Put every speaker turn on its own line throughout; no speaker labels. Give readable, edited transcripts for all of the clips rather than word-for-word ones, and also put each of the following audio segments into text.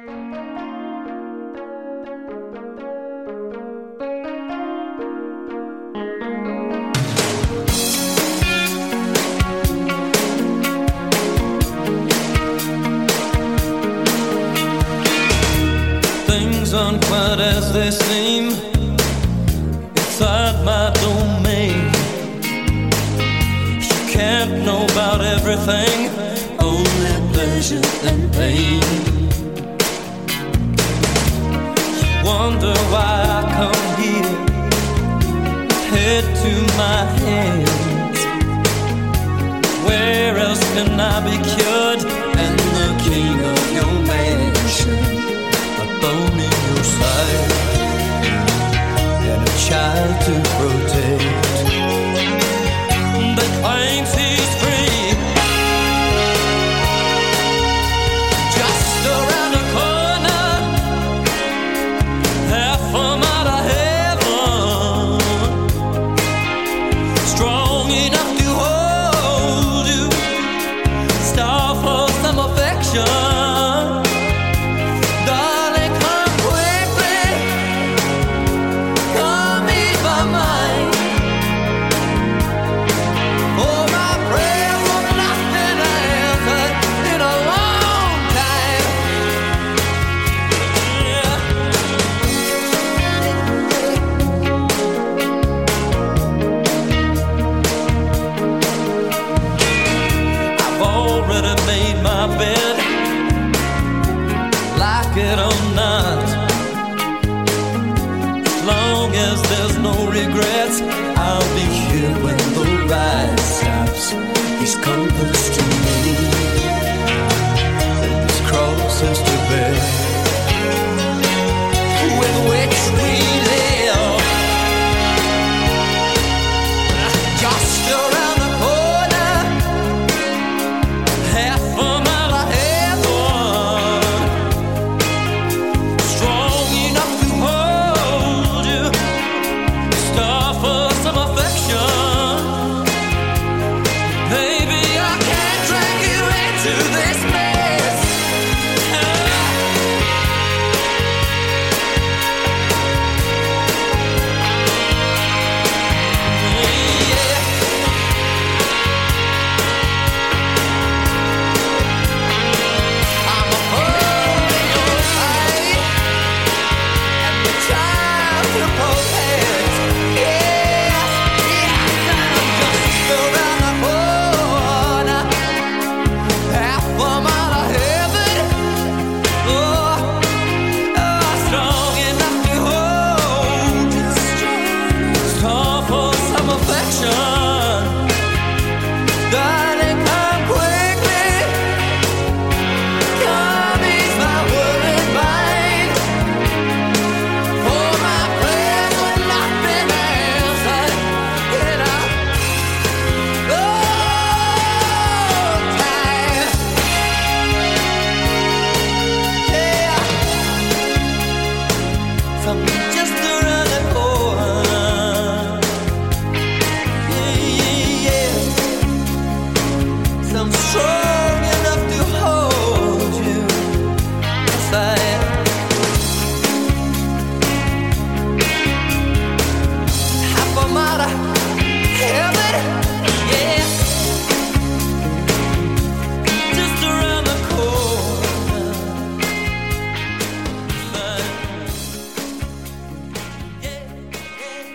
Aren't quite as they seem inside my domain. You can't know about everything, only pleasure and pain. You wonder why I come here, head to my hands. Where else can I be cured and the king of your mansion? Bone in your side and a child to protect that claims he's free. Just around the corner, half a mile of heaven, strong enough to hold you, star for some affection. There's no regrets. I'll be here when the ride stops. These comforts to me, and these crosses to bear, with which we live. Just around the corner, half a mile of heaven, strong enough to hold you, star for some affection. Baby, I can't drag you into this mess. I'm a fool in your sight, and the child to protect. Around the corner, half a mile of heaven, strong enough to hold you, star for some affection. Darling, come quickly, come ease my worried mind, for my prayers have not been answered in a long time. Yeah, something just around the corner. Yeah, yeah, some strong enough to hold you. Yes, I am. Half a mile of heaven, yeah, just around the corner. Yeah, yeah.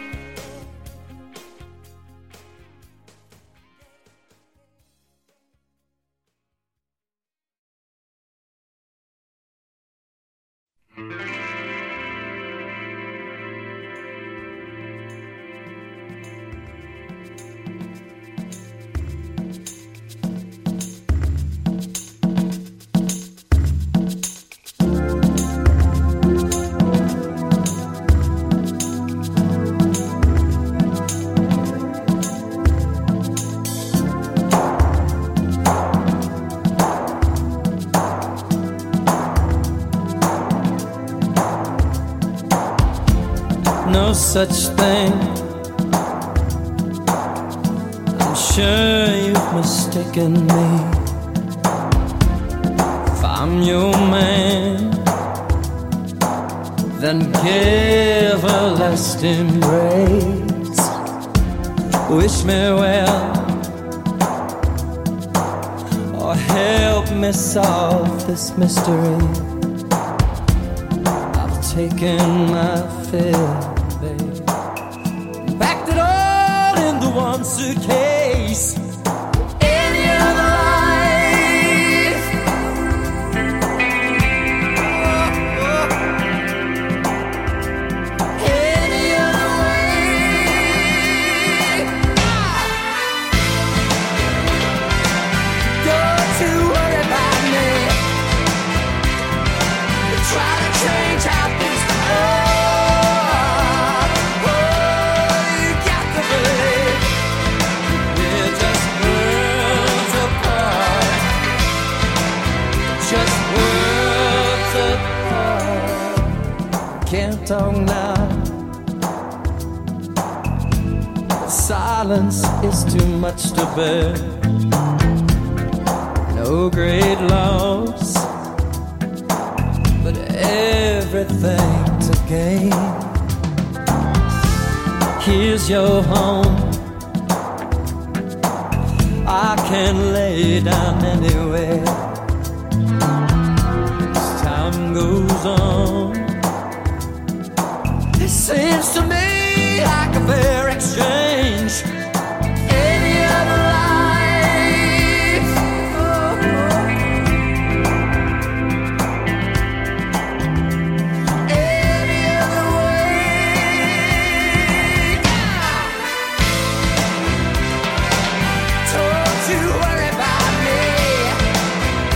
No such thing. I'm sure you've mistaken me. If I'm your man, then give a lasting grace. Wish me well, or help me solve this mystery. I've taken my fill, babe, packed it all into one suitcase. Any other life, any other way. Don't you worry about me. Try to change how things are. Oh, you got to believe we're just worlds apart. Just worlds apart. Can't talk now. Silence is too much to bear. No great loss, but everything to gain. Here's your home. I can lay down anywhere. As time goes on, it seems to me like a fair exchange. Any other life, any other way. Don't you worry about me.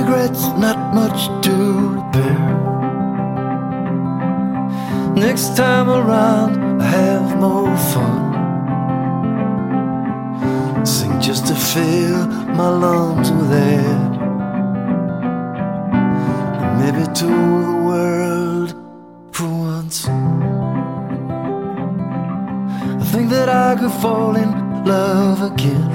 regrets, not much to repair. Next time around, I have more fun. Sing just to fill my lungs with air, and maybe to the world for once. I think that I could fall in love again,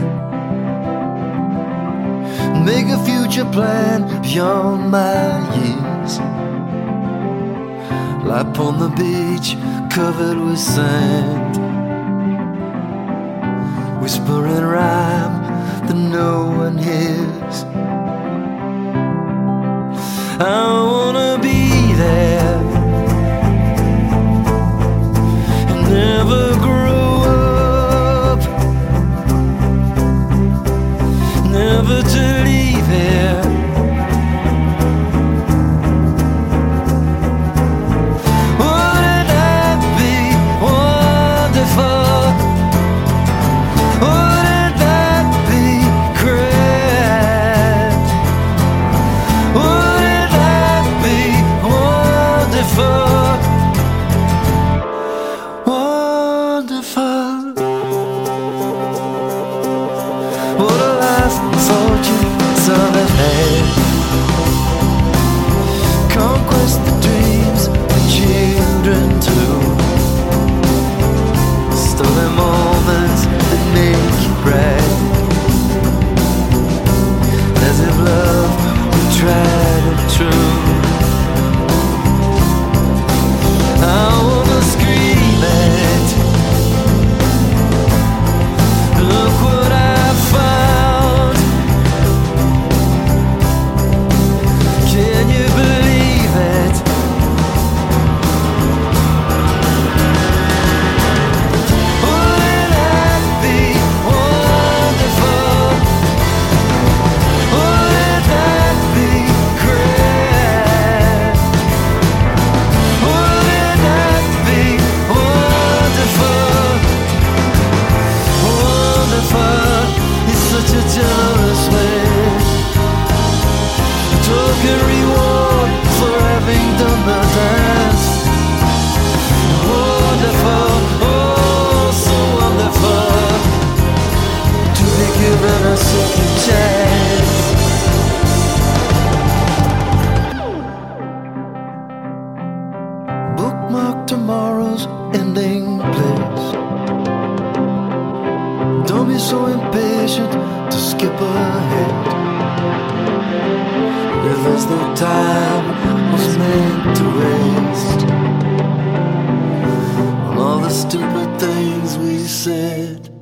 make a future plan beyond my years. Lie upon the beach covered with sand, whispering rhyme that no one hears. I wanna be there and never grow up, never to leave here. Wouldn't that be wonderful? Wouldn't that be great? Wouldn't that be wonderful? Wonderful. What a life fortune some have had. Conquest the dreams the children too. Stolen moments that make you brag, as if love were tried and true. I wanna scream it. Look what I found. Can you believe it? Wouldn't that be wonderful? Wouldn't that be great? Wouldn't that be wonderful? Wonderful is such a generous way, a token reward for having done the dance. Wonderful, oh so wonderful, to be given a second chance. Bookmark tomorrow's ending place. Don't be so impatient to skip ahead. If there's no time was meant to waste on all the stupid things we said.